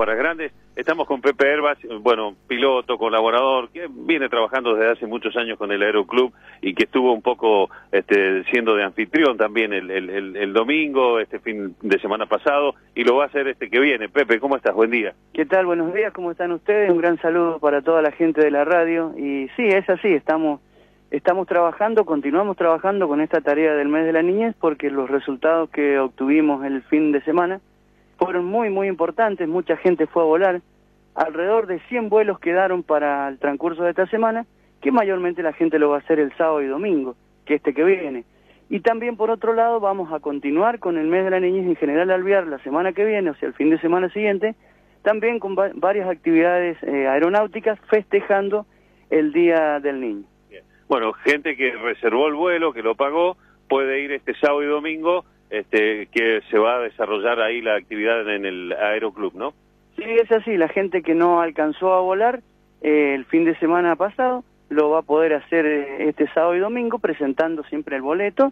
para grandes. Estamos con Pepe Herbach, bueno, piloto, colaborador, que viene trabajando desde hace muchos años con el Aeroclub y que estuvo un poco siendo de anfitrión también el domingo, este fin de semana pasado, y lo va a hacer este que viene. Pepe, ¿cómo estás? Buen día. ¿Qué tal? Buenos días, ¿cómo están ustedes? Un gran saludo para toda la gente de la radio. Y sí, es así, estamos trabajando, continuamos trabajando con esta tarea del mes de la niñez, porque los resultados que obtuvimos el fin de semana fueron muy importantes. Mucha gente fue a volar, alrededor de 100 vuelos quedaron para el transcurso de esta semana, que mayormente la gente lo va a hacer el sábado y domingo, que que viene. Y también, por otro lado, vamos a continuar con el mes de la niñez en General Alvear la semana que viene, o sea, el fin de semana siguiente, también con varias actividades aeronáuticas festejando el Día del Niño. Bien. Bueno, gente que reservó el vuelo, que lo pagó, puede ir este sábado y domingo, que se va a desarrollar ahí la actividad en el Aeroclub, ¿no? Sí, es así, la gente que no alcanzó a volar el fin de semana pasado lo va a poder hacer este sábado y domingo, presentando siempre el boleto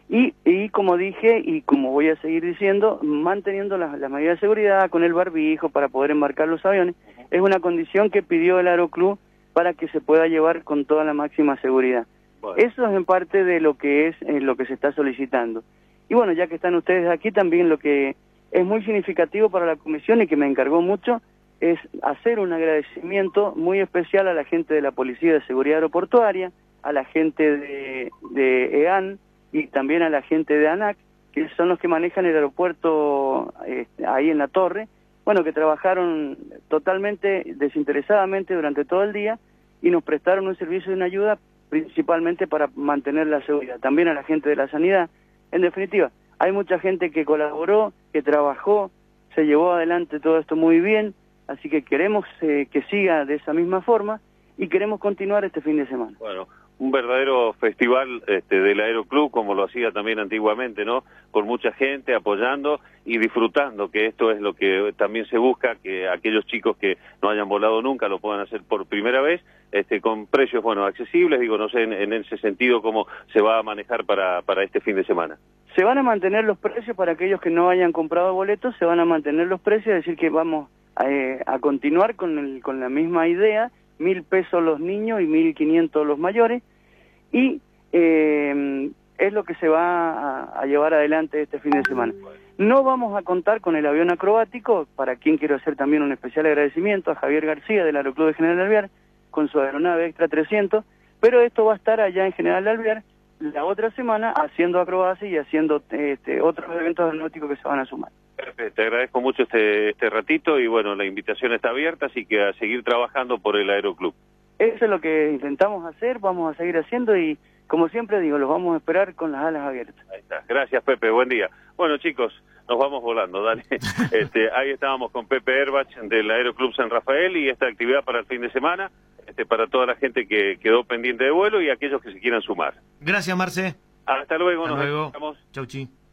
y como dije y como voy a seguir diciendo, manteniendo las medidas de seguridad con el barbijo para poder embarcar los aviones. Es una condición que pidió el Aeroclub para que se pueda llevar con toda la máxima seguridad. Bueno. Eso es en parte de lo que es lo que se está solicitando. Y bueno, ya que están ustedes aquí, también lo que es muy significativo para la comisión y que me encargó mucho es hacer un agradecimiento muy especial a la gente de la Policía de Seguridad Aeroportuaria, a la gente de EAN y también a la gente de ANAC, que son los que manejan el aeropuerto ahí en la torre, bueno, que trabajaron totalmente desinteresadamente durante todo el día y nos prestaron un servicio y una ayuda principalmente para mantener la seguridad. También a la gente de la sanidad. En definitiva, hay mucha gente que colaboró, que trabajó, se llevó adelante todo esto muy bien, así que queremos que siga de esa misma forma y queremos continuar este fin de semana. Bueno, un verdadero festival del Aeroclub, como lo hacía también antiguamente, ¿no? Con mucha gente apoyando y disfrutando, que esto es lo que también se busca, que aquellos chicos que no hayan volado nunca lo puedan hacer por primera vez, con precios, bueno, accesibles. Digo, no sé en ese sentido cómo se va a manejar para este fin de semana. Se van a mantener los precios para aquellos que no hayan comprado boletos, se van a mantener los precios, es decir que vamos a continuar con la misma idea, 1.000 pesos los niños y 1.500 los mayores, y es lo que se va a llevar adelante este fin de semana. No vamos a contar con el avión acrobático, para quien quiero hacer también un especial agradecimiento a Javier García del Aeroclub de General Alvear, con su aeronave Extra 300, pero esto va a estar allá en General Alvear la otra semana haciendo acrobacia y haciendo otros eventos aeronáuticos que se van a sumar. Perfecto, te agradezco mucho este ratito y bueno, la invitación está abierta, así que a seguir trabajando por el Aeroclub. Eso es lo que intentamos hacer, vamos a seguir haciendo y como siempre digo, los vamos a esperar con las alas abiertas. Ahí está, gracias Pepe, buen día. Bueno chicos, nos vamos volando, dale. Ahí estábamos con Pepe Herbach del Aeroclub San Rafael y esta actividad para el fin de semana, para toda la gente que quedó pendiente de vuelo y aquellos que se quieran sumar. Gracias, Marce. Hasta luego, Hasta nos luego. vemos. Chau, chi.